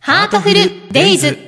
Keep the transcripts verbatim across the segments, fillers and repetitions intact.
ハートフルデイズ。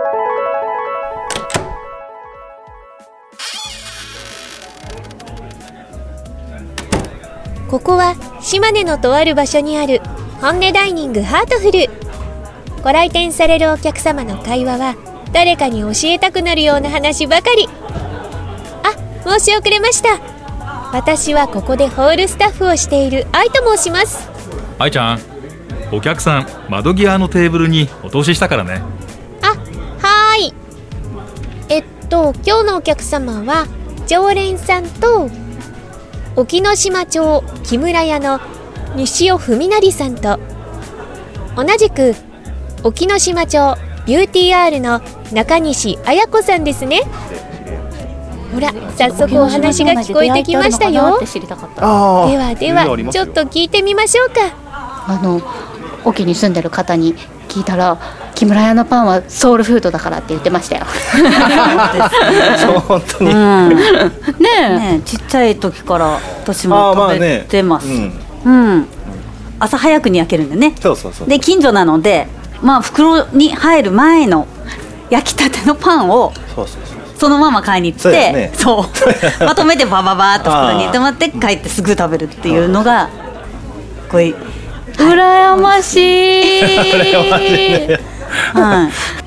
ここは島根のとある場所にある本音ダイニングハートフル。ご来店されるお客様の会話は誰かに教えたくなるような話ばかり。あ、申し遅れました。私はここでホールスタッフをしている愛と申します。 愛ちゃん、お客さん窓際のテーブルにお通ししたからね。 あ、はーい。えっと今日のお客様は常連さんと沖ノ島町木村屋の西尾文成さんと、同じく沖ノ島町ビューティーアールの中西彩子さんですね。ほら、早速お話が聞こえてきましたよ。ではではちょっと聞いてみましょうか。 あの沖に住んでる方に聞いたら、木村屋のパンはソウルフードだからって言ってましたよ。 そう本当に、 うん、ねえねちっちゃい時から私も食べてます。まあね、うん、うん、朝早くに焼けるんでね。 そうそうそう。 で近所なので、まあ袋に入る前の焼きたてのパンをそうそうそうそのまま買いに行って、そう、ね、そうまとめてバババーっと袋に入れてもらって帰ってすぐ食べるっていうのがこういう羨ましい。羨ましいね。はい、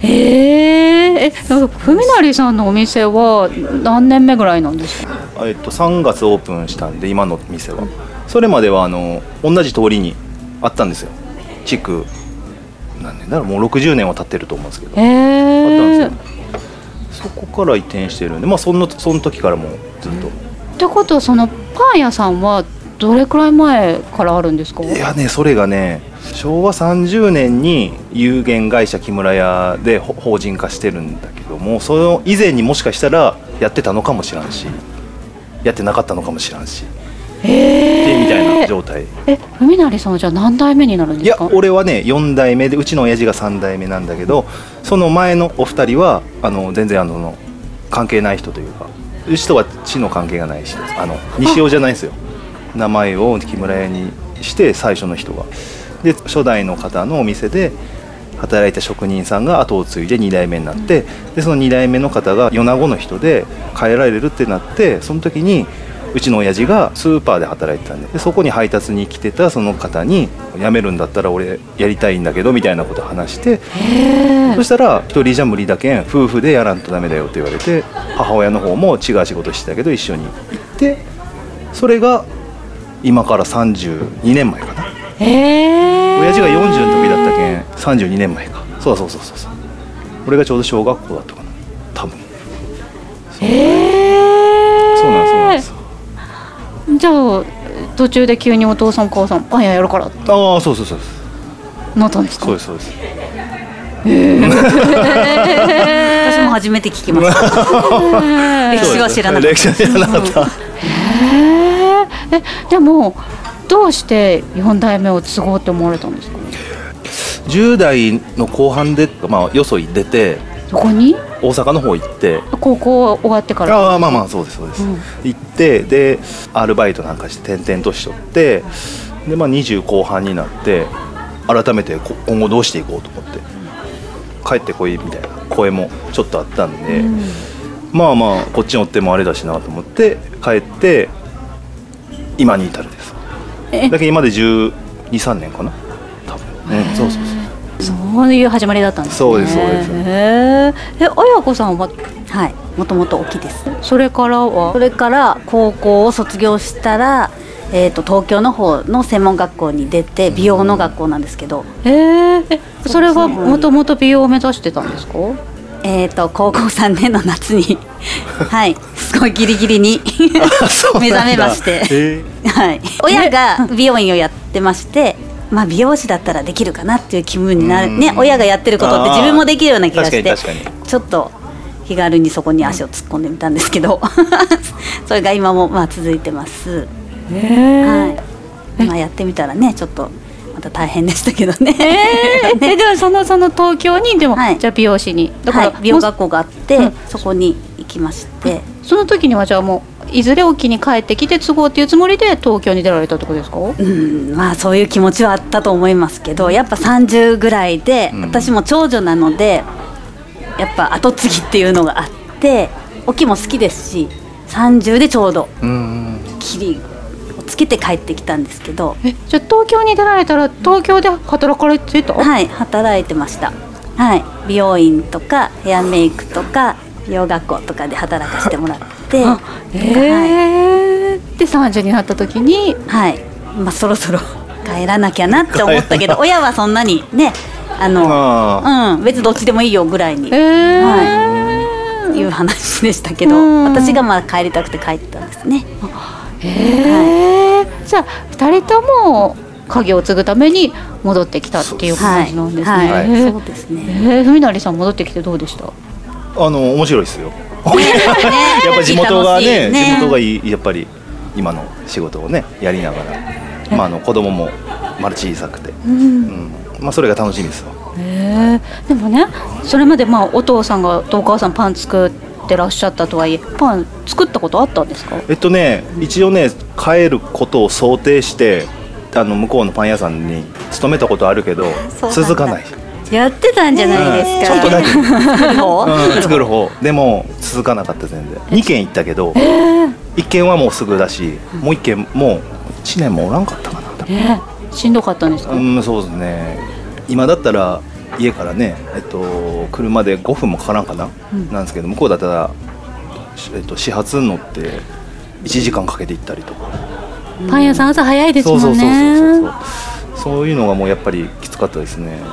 えー、文成さんのお店は何年目ぐらいなんですか？ えっとさんがつオープンしたんで、今の店はそれまではあの同じ通りにあったんですよ。築何年だろう、もうろくじゅうねんは経ってると思うんですけど、 えー、 あったんですよ。そこから移転してるんで、まあそのその時からもうずっと。 ってことはそのパン屋さんはどれくらい前からあるんですか？ いやね、それがね、しょうわさんじゅうねんに有限会社木村屋で法人化してるんだけども、その以前にもしかしたらやってたのかもしらんし、やってなかったのかもしらんし、 えー、 みたいな状態。 え、文成さんはじゃあ何代目になるんですか？ いや、俺はねよんだいめで、うちの親父がさんだいめなんだけど、その前のお二人はあの全然あの関係ない人というか、うちとは血の関係がない人です。あの西尾じゃないんですよ。名前を木村屋にして最初の人がで、初代の方のお店で働いた職人さんが後を継いでにだいめになって、でそのにだいめの方が米子の人で帰られるってなって、その時にうちの親父がスーパーで働いてたん で, でそこに配達に来てたその方に、辞めるんだったら俺やりたいんだけどみたいなことを話して、そしたら一人じゃ無理だけん夫婦でやらんとダメだよって言われて、母親の方も違う仕事してたけど一緒に行って、それが今からさんじゅうにねんまえかな。 へー、 親父がよんじゅうの時だったけんさんじゅうにねんまえか。そうそうそうそうそう。俺がちょうど小学校だったかな、多分。 へー、 そうなんそうなんです。 じゃあ途中で急にお父さんお母さんパン屋やるから、ああ、そうそうそうです。 なったんですか？ そうですそうです。 へー私も初めて聞きました。歴史は知らなかった。 歴史は知らなかった。 へー、え、でもどうしてよんだいめを継ごうって思われたんですか？ じゅう代の後半で、まあ、よそに出て、 どこに？ 大阪の方行って、 高校終わってから。 ああ、まあまあそうですそうです、うん、行ってでアルバイトなんかして転々としとって、で、まあ、にじゅう後半になって改めて今後どうしていこうと思って、帰ってこいみたいな声もちょっとあったんで、うん、まあまあこっちにおってもあれだしなと思って帰って今に至るです。だけど今でじゅうに、さんねんかな多分、うん、そうそうそうそういう始まりだったんですね。 そうですそうです。 へー、え、綾子さんは？ はい、もともと大きいです。 それからは？ それから高校を卒業したら、えー、と東京の方の専門学校に出て、美容の学校なんですけど、 へー、え、それはもともと美容を目指してたんですか？ えー、と高校さんねんの夏にはい、すごいギリギリに目覚めまして、はい、親が美容院をやってまして、まあ、美容師だったらできるかなっていう気分になる、ね、親がやってることって自分もできるような気がして、ちょっと気軽にそこに足を突っ込んでみたんですけどそれが今もまあ続いてます。 へー、 はい、まあ、やってみたらねちょっとまた大変でしたけどね。 えー、でもそのその東京にでも、はい、じゃあ美容師にだから、はい、美容学校があって、うん、そこに行きまして、 その時にはじゃあもういずれ沖に帰ってきて継ごうっていうつもりで東京に出られたところですか？ うん、まあそういう気持ちはあったと思いますけど、やっぱさんじゅうぐらいで、うん、私も長女なのでやっぱ後継ぎっていうのがあって、沖も好きですし、さんじゅうでちょうど切りをつけて帰ってきたんですけど。 え、じゃあ東京に出られたら東京で働かれてた？ はい、働いてました。はい、美容院とかヘアメイクとか美容学校とかで働かせてもらって、 あ、えーはい、でさんじゅうになった時に、 はい、まあ、そろそろ帰らなきゃなって思ったけど親はそんなにね、あのあ、うん、別にどっちでもいいよぐらいに、えーはい、いう話でしたけど、私がまあ帰りたくて帰ったんですね。 えーはい、じゃあふたりとも家業を継ぐために戻ってきたっていう感じなんですね。 はいはい、そうですね。 えー、文成さん戻ってきてどうでした？ あの面白いですよ。やっぱり地元がね、ね、地元がいい、やっぱり今の仕事をねやりながら、まあ、あの子供もまだ小さくて、うんうんまあ、それが楽しみですよ。 えー、でもね、それまでまあお父さんがとお母さんパン作ってらっしゃったとはいえ、パン作ったことあったんですか？ えっとね一応ね帰ることを想定してあの向こうのパン屋さんに勤めたことあるけど続かない。 やってたんじゃないですか、 うん、ちょっとだけ作る方、 うん、作る方でも続かなかった全然。にけん行ったけど、えー、いっけんはもうすぐだし、もういっけんもういちねんもおらんかったかな、 えー、しんどかったんですか？ うん、そうですね。今だったら家からね、えっと、車でごふんもかからんかな、うん、なんですけど、向こうだったら、えっと、始発に乗っていちじかんかけて行ったりとか。 パン屋さん朝早いですもんね。そうそうそうそうそう、 そういうのがもうやっぱりきつかったですね。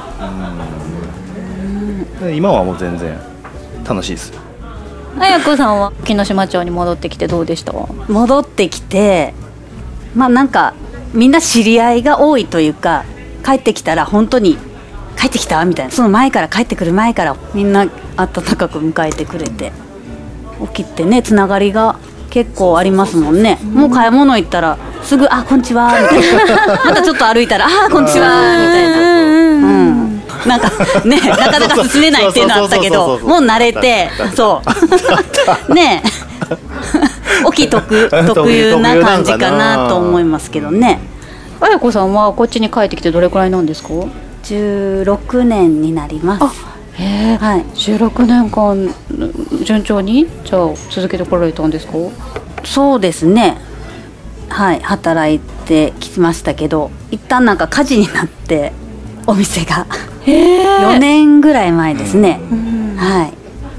うん、今はもう全然楽しいですよ。 綾子さんは沖ノ島町に戻ってきてどうでした？ 戻ってきて、まあなんかみんな知り合いが多いというか、帰ってきたら本当に帰ってきたみたいな、その前から帰ってくる前からみんな温かく迎えてくれて、沖ってねつながりが結構ありますもんね。もう買い物行ったらすぐあこんにちはみたいなまたちょっと歩いたらあこんにちはみたいな、うん、なんかねなかなか進めないっていうのあったけど、もう慣れて、そうね沖特特有な感じかなと思いますけどね。 綾子さんはこっちに帰ってきてどれくらいなんですか？ じゅうろくねんになります。 あ、へー、はい、じゅうろくねんかん順調にじゃあ続けてこられたんですか？ そうですね、はい、働いてきましたけど、一旦なんか火事になってお店がよねんぐらい前ですね、はい、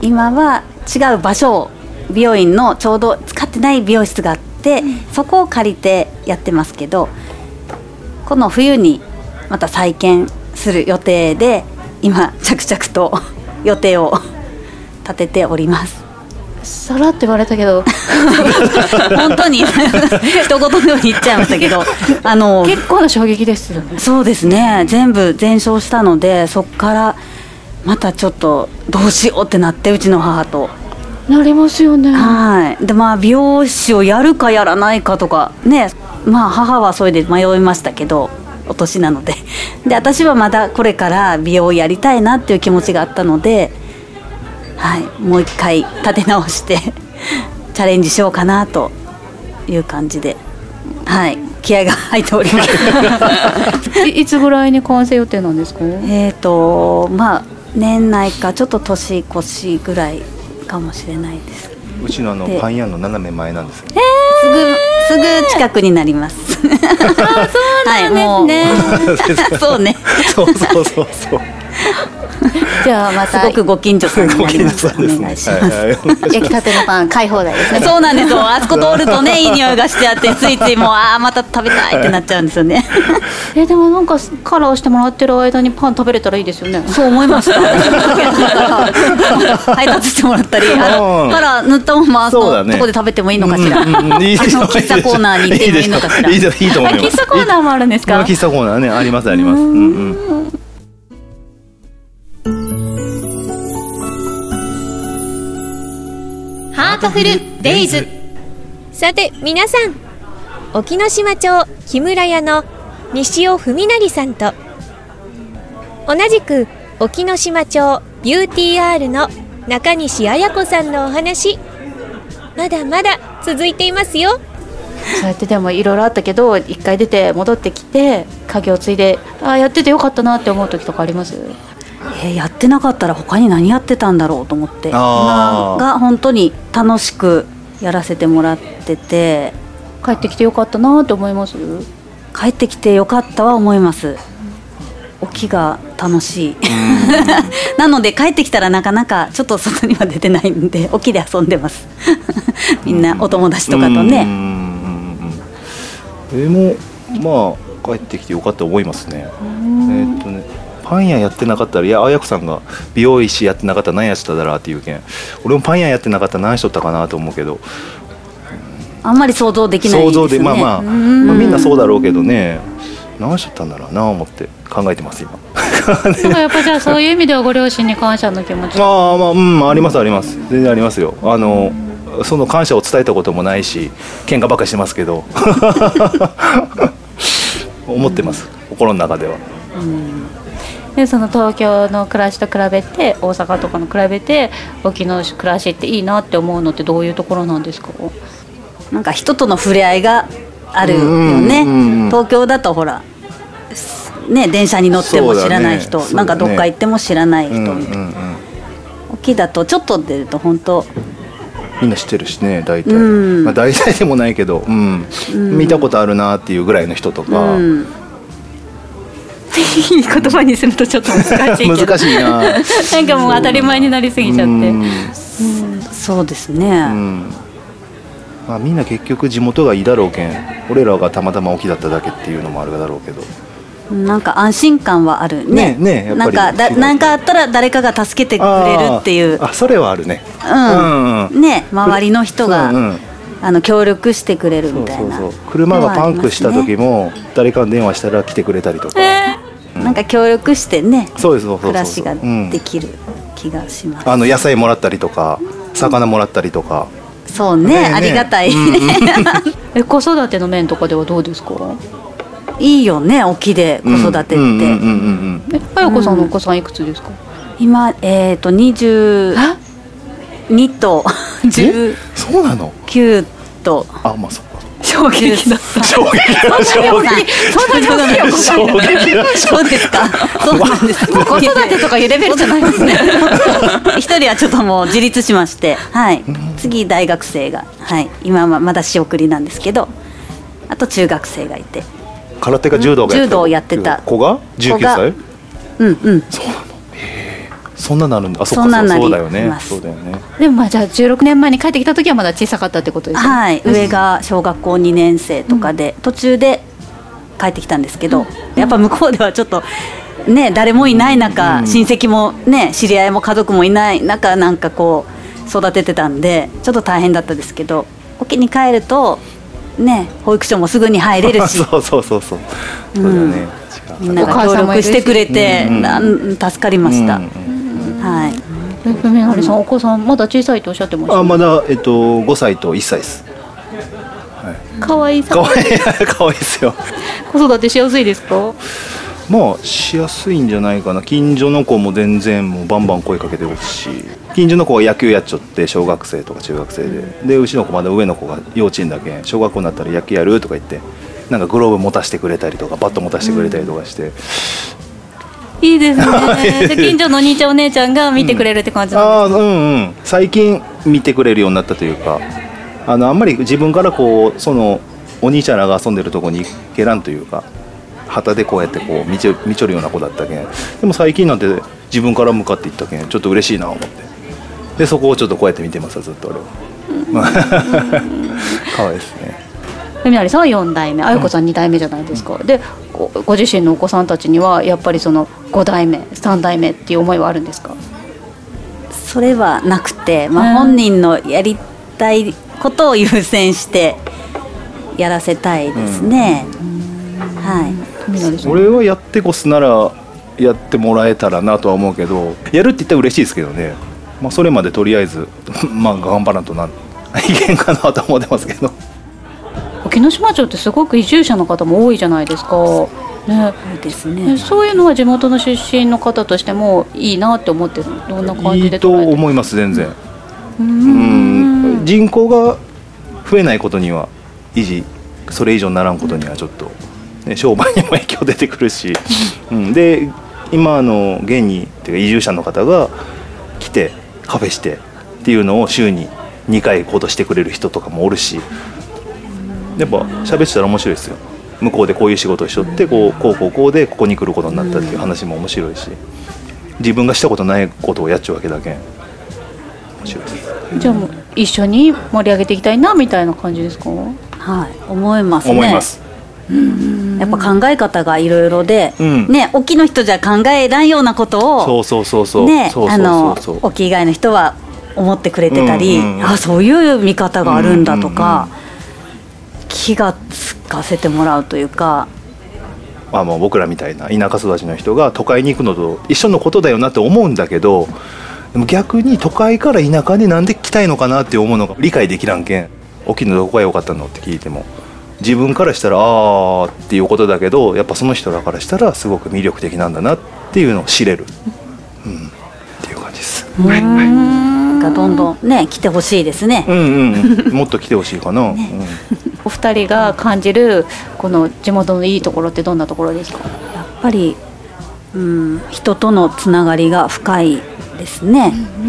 今は違う場所を美容院のちょうど使ってない美容室があって、うん、そこを借りてやってますけど、この冬にまた再建する予定で今着々と予定を立てております。 さらって言われたけど本当に一言のように言っちゃいましたけど、あの結構な衝撃ですよね。 そうですね、全部全焼したので、そこからまたちょっとどうしようってなって、うちの母となりますよね。 はい。でまあ美容師をやるかやらないかとかね、まあ母はそれで迷いましたけど、お年なのでで私はまだこれから美容をやりたいなっていう気持ちがあったので、はい、もう一回立て直してチャレンジしようかなという感じで、はい、気合が入っておりますい, いつぐらいに完成予定なんですか？ えーとまあ年内かちょっと年越しぐらいかもしれないです。 うちのあのパン屋の斜め前なんですよ、ね、 すぐすぐ近くになりますあ、 そうなんですね、 はい、そうねそうそうそうそうじゃあまたすごくご近所さんになります。お願いします、はいはい、 焼きたてのパン買い放題ですね。 そうなんですよ、あそこ通るとねいい匂いがしてあって、ついついもうあーまた食べたいってなっちゃうんですよねえでもなんかカラーしてもらってる間にパン食べれたらいいですよね。 そう思いました配達してもらったり、あのカラー塗ったままそのとこで食べてもいいのかしら、うんうん、いいあの喫茶コーナーに行ってもいいのかしら。 いいですいいと思います。 喫茶コーナーもあるんですか？ 喫茶コーナーね、ありますあります。うんうんハートフルデイズ。 さて皆さん、沖ノ島町木村屋の西尾文成さんと、同じく沖ノ島町ビューティーアールの中西彩子さんのお話、 まだまだ続いていますよ。 そうやってでもいろいろあったけど一回出て戻ってきて家業を継いで、あやっててよかったなって思う時とかあります？ えーやってなかったら他に何やってたんだろうと思って、 あー今が本当に楽しくやらせてもらってて、 帰ってきてよかったなって思います？ 帰ってきてよかったは思います。沖が楽しいなので帰ってきたらなかなかちょっと外には出てないんで沖で遊んでますみんなお友達とかとね。 うんうんうんうん、でもまあ帰ってきてよかったと思いますね。えーっとねパン屋やってなかったら、いやあやこさんが美容師やってなかったら何やってただろうっていうけん、俺もパン屋やってなかったら何しとったかなと思うけど、 あんまり想像できないですよね。 想像でまあまあ、まあみんなそうだろうけどね、何しとったんだろうな思って考えてます今だからやっぱじゃあそういう意味ではご両親に感謝の気持ちああまあうんありますあります、全然ありますよ。あのその感謝を伝えたこともないし喧嘩ばっかりしてますけど思ってます心の中では。 でその東京の暮らしと比べて大阪とかの比べて沖の暮らしっていいなって思うのってどういうところなんですか？ なんか人との触れ合いがあるよね。東京だとほらね電車に乗っても知らない人、 そうだねなんかどっか行っても知らない人みたいな。 うんうんうん沖だとちょっと出ると本当みんな知ってるしね大体、 うんまあ、大体でもないけど、うん見たことあるなっていうぐらいの人とか、 うんいい言葉にするとちょっと難しいけど難しいななんかもう当たり前になりすぎちゃって、 うんそうですね。 うんまあ、みんな結局地元がいいだろうけん、俺らがたまたま沖だっただけっていうのもあるだろうけど、 なんか安心感はあるね。 ねねやっぱりなんかだなんかあったら誰かが助けてくれるっていう、 あーあそれはあるね。 うんうんね周りの人が、 うんうんあの協力してくれるみたいな。 そうそうそう車がパンクした時も誰かに電話したら来てくれたりとか、 なんか協力してねそうですそうそうそう暮らしがうんできる気がします。 あの野菜もらったりとか魚もらったりとか、 そうねねえねえありがたい、 うんうんえ子育ての面とかではどうですか？ いいよね沖で子育てって。 うんうんうんうんうんえあやこさんのお子さんいくつですか？ 今えっ、とにじゅうにとじゅうそうなの？ きゅうとあまあそっか衝撃だった衝撃だ衝撃そんなに大きいお子さんいる衝撃だそうですか。そうなんです。 子育てとかいうレベルじゃないですね一人はちょっともう自立しまして、はい。次大学生が、はい。今はまだ仕送りなんですけど、あと中学生がいて、 空手か柔道が柔道をやってた子がじゅうきゅうさい？ うんうん。 そうなの？へーそんななるんだ。あそっかそんなんなりそうだよねますそうだよね。 でもまあじゃあじゅうろくねんまえに帰ってきた時はまだ小さかったってことですね。 はい。上が小学校にねん生とかで、途中で帰ってきたんですけど、やっぱ向こうではちょっとね誰もいない中、 うん親戚もね知り合いも家族もいない中なんかこう育ててたんでちょっと大変だったですけど、沖に帰るとね保育所もすぐに入れるしそうそうそうそう。そうだよね。 みんなが協力してくれて、 うんなん助かりました、 うんうんはい。 えふみはりさんお子さんまだ小さいとおっしゃってましたあまだえっとごさいといっさいです。 可愛いさ可愛い可愛いですよ。 子育てしやすいですか？ まあしやすいんじゃないかな。近所の子も全然もうバンバン声かけてるし、近所の子が野球やっちゃって小学生とか中学生で、でうちの子まだ上の子が幼稚園だけ小学校になったら野球やるとか言ってなんかグローブ持たせてくれたりとかバット持たせてくれたりとかして、 いいですねで近所のお兄ちゃんお姉ちゃんが見てくれるって感じなんああうんうん最近見てくれるようになったというか、あのあんまり自分からこうそのお兄ちゃんらが遊んでるとこに行けらんというか、旗でこうやってこう見ちょ見ちょるような子だったけん、でも最近なんて自分から向かっていったけんちょっと嬉しいなと思って、でそこをちょっとこうやって見てますずっと俺は可愛いですね。 ふみはりさんはよん代目、あやこさんに代目じゃないですか、で ご, ご自身のお子さんたちにはやっぱりそのご代目さん代目っていう思いはあるんですか？ それはなくて、まあ、本人のやりたいことを優先してやらせたいですね、はい。 ふみはりさん俺はやってこすならやってもらえたらなとは思うけど、やるって言ったら嬉しいですけどね、まあ、それまでとりあえずまあ頑張らんとないけんかなとは思ってますけど。 沖ノ島町ってすごく移住者の方も多いじゃないですか、ね、 そうですねね。 そういうのは地元の出身の方としてもいいなって思ってどんな感いいとじで捉えてる思います全然。 うーうん人口が増えないことには維持それ以上にならんことにはちょっと、ね、商売にも影響出てくるし、うん、で今の現にっていうか移住者の方が来てカフェしてっていうのを週ににかいほどしてくれる人とかもおるし、やっぱ喋ってたら面白いですよ。向こうでこういう仕事をしとってこうこうこうこうでここに来ることになったっていう話も面白いし、自分がしたことないことをやっちゃうわけだけん面白いです。 じゃあもう一緒に盛り上げていきたいなみたいな感じですか？ はい思いますね。 思います。 やっぱ考え方がいろいろで、うん、ね沖の人じゃ考えらんようなことをそうそうそうそうねあの沖以外の人は思ってくれてたり、うんうんうん、あそういう見方があるんだとか、うんうんうん、気がつかせてもらうというか、 まあ、もう僕らみたいな田舎育ちの人が都会に行くのと一緒のことだよなって思うんだけど、でも逆に都会から田舎になんで来たいのかなって思うのが理解できらんけん、沖のどこが良かったのって聞いても自分からしたらあーっていうことだけど、やっぱその人らからしたらすごく魅力的なんだなっていうのを知れる、うん、っていう感じです。はいはいがどんどんね来てほしいですね。 うんうん、もっと来てほしいかな。ねうん、お二人が感じるこの地元のいいところってどんなところですか？ やっぱり、うん、人とのつながりが深いですね。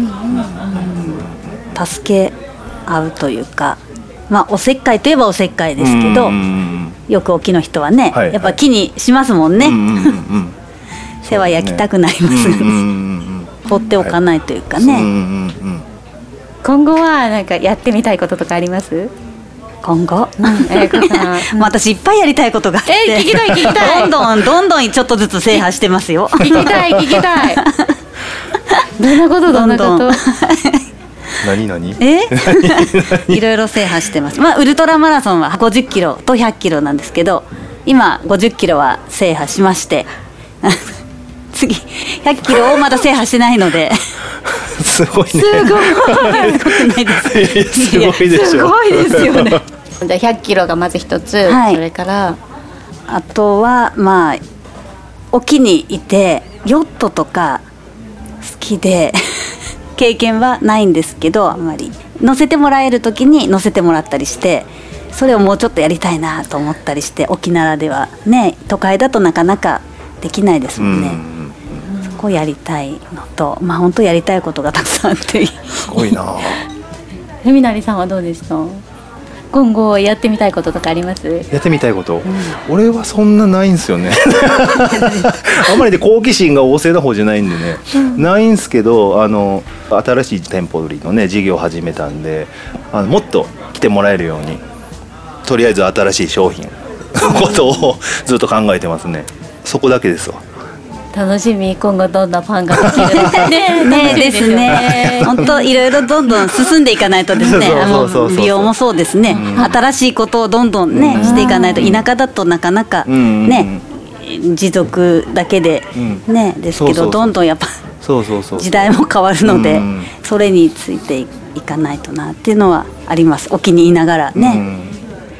助け合うというか、まあおせっかいといえばおせっかいですけど、よく沖の人はね、はいはい、やっぱ気にしますもんね。世話焼きたくなりますよね。放っておかないというかね、はいうんうんうん、 今後はなんかやってみたいこととかあります？ 今後、うんえー、私いっぱいやりたいことがあって、 えー、聞きたい聞きたいどんどんどんどんちょっとずつ制覇してますよ。 聞きたい聞きたいどんなことどんなこと何何えいろいろ制覇してます。まあウルトラマラソンはごじゅっキロとひゃっキロなんですけど、今ごじゅっキロは制覇しまして次ひゃっキロをまだ制覇してないのですごいね。 すごいすごいでしょ。 すごいですよね。じゃあひゃっキロがまず一つ、はい、それからあとはまあ沖にいてヨットとか好きで経験はないんですけど、あんまり乗せてもらえる時に乗せてもらったりして、それをもうちょっとやりたいなと思ったりして、沖ならではね都会だとなかなかできないですもんね。うんそこやりたいのと、まあ本当やりたいことがたくさんあってすごいな。 ふみなりさんはどうですか？今後やってみたいこととかあります？ やってみたいこと、うん、俺はそんなないんですよねあんまりで好奇心が旺盛な方じゃないんでね、うん、ないんですけど、あの新しい店舗売りのね事業を始めたんで、あのもっと来てもらえるようにとりあえず新しい商品のことをずっと考えてますね。そこだけですわ。 楽しみ。今後どんなパンができるねねですね。本当いろいろどんどん進んでいかないとですね。あの美容もそうですね、うん。新しいことをどんどんね、うん、していかないと、田舎だとなかなかね、うん、持続だけでね、うん、ですけど、そうそうそうどんどんやっぱそうそうそう時代も変わるので、うん、それについていかないとなっていうのはあります。沖にいながらね。うん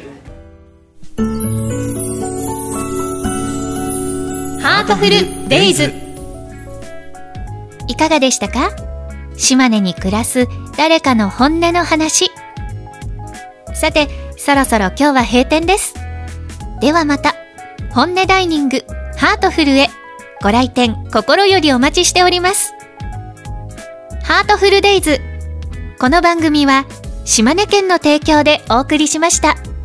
ハートフルデイズ、いかがでしたか？島根に暮らす誰かの本音の話。さてそろそろ今日は閉店です。ではまた本音ダイニングハートフルへご来店心よりお待ちしております。ハートフルデイズ、この番組は島根県の提供でお送りしました。